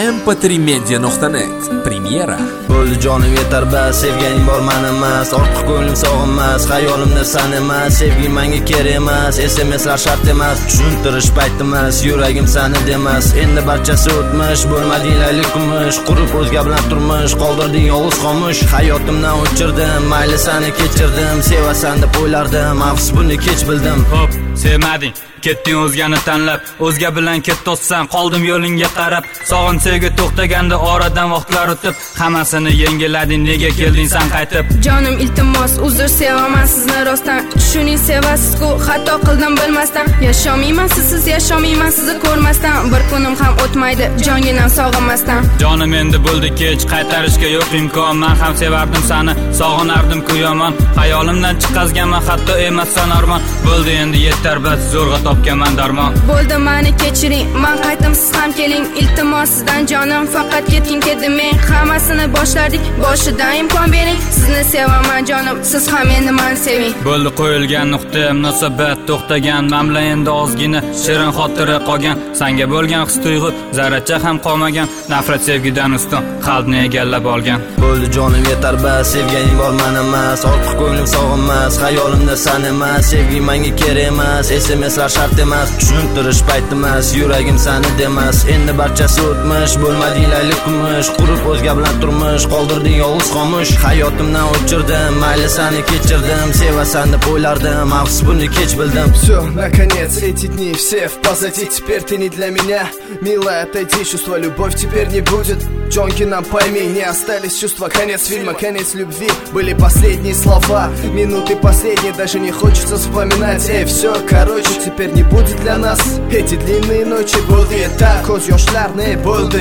mp3media.net Premyera. Bo'ldi jonim yetar bas, sevganing bor men emas, ortiq ko'nglim sog'inmas, xayolimda san emas, sevgi menga kerak emas, SMSlar shart emas, tushuntirish payti emas, yuragim sani demas, endi barchasi o'tmish, bo'lmading laylik kumush, qurib o'zga bilan turmush, qoldirding yolg'iz xomush, hayotimdan o'chirdim, mayli sani kechirdim, sevasan deb o'ylardim, afsus buni kech bildim. Hop, sevmading, ketding o'zgani tanlab, o'zga bilan ketdossan, qoldim yo'lingga qarab, sog'in sevgi to'xtaganda oradan vaqtlar o'tib, hammasini yengilading, nega kelding sen qaytib? Jonim iltimos, uzr sevaman sizni rostdan, tushuning sevasiz-ku, xato qildim bilmasdan, yashamayman siz yashamayman sizni ko'rmasdan, bir kunim ham o'tmaydi, jonginam sog'inmasdan. Jonim endi bo'ldi kech, qaytarishga yo'q imkon, men ham sevardim seni, sog'inardim-ku yomon, xayolimdan chiqqazganman, hatto emassan armon, bo'ldi endi yetar bas, zo'rg'a topganman darmon. Bo'ldi meni kechiring, men qaytdim siz ham keling, iltimos sizdan jonim, faqat keting kedim men, hammasini boshlardik, boshidan imkon bering, sizni sevaman jonim, siz ham endi meni seving. Bo'ldi qo'yilgan nuqta, munosabat to'xtagan, men bilan endi ozgina shirin xotira qolgan, senga bo'lgan his-tuyg'u zarracha ham qolmagan, nafrat sevgidan ustun qalbni egallab olgan. Bo'ldi jonim yetar bas, sevganing bor men emas, ortiq ko'nglim sog'inmas, xayolimda san emas, sevgi menga kerak emas, SMSlar shart emas, tushuntirish payti emas, yuragim sani demas, endi barchasi o'tmish, bo'lmading laylik kumush, qurib o'zga bilan turmush, qoldirding yolg'iz xomush, hayotimdan o'chirdim, mayli sani kechirdim, sevasan deb o'ylardim, afsus buni kech bildim. Все, наконец, эти дни все в позади, теперь ты не для меня, милая, отойди, чувства, любовь теперь не будет. Джонки, нам пойми, не остались чувства, конец фильма, конец любви, были последние слова, минуты последние, даже не хочется вспоминать. Эй, все, короче, теперь не будет для нас эти длинные ночи, bo'ldi yetar, ko'z yoshlarni bo'ldi.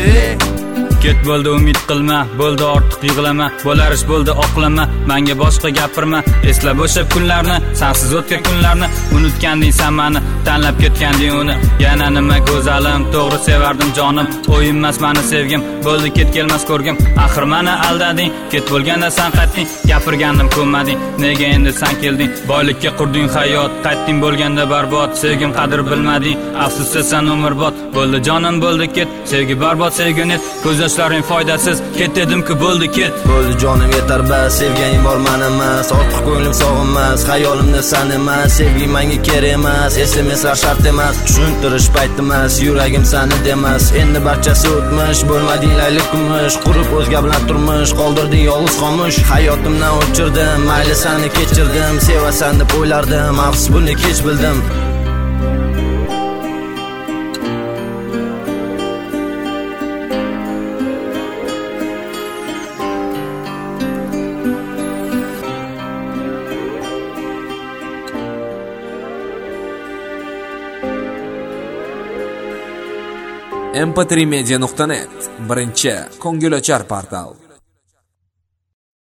Ket bo'ldi umid qilma, bo'ldi ortiq yig'lama, bo'lar ish bo'ldi oqlama, menga boshqa gapirma, eslab o'sha kunlarni, sensiz o'tgan kunlarni, unutganding sen meni, tanlab ketganding uni, yana nima go'zalim, to'g'ri sevardim jonim, o'yinmas meni sevgim, bo'ldi ket kelmas ko'rgim, axir meni aldading, ket bo'lganda sen qaytding, gapirgandim ko'nmading, nega endi sen kelding, boylikka qurding hayot, qaytding bo'lganda barbod, sevgim qadr bilmading, afsus sen umrbod, bo'ldi jonim bo'ldi ket, sevgi barbod sevgi net, ko'z yoshlaring foydasiz, ket dedim-ku bo'ldi ket. Bo'ldi jonim yetar bas, sevganing bor men emas, ortiq ko'nglim sog'inmas, xayolimda san emas, sevgi menga kerak emas, SMSlar shart emas, tushuntirish payti emas, yuragim sani demas, endi barchasi o'tmish, bo'lmading laylik kumush, qurib o'zga bilan turmush, qoldirding yolg'iz xomush, hayotimdan o'chirdim, mayli sani kechirdim, sevasan deb o'ylardim, afsus buni kech bildim. mp3media.net Birinchi ko'ngilochar portal.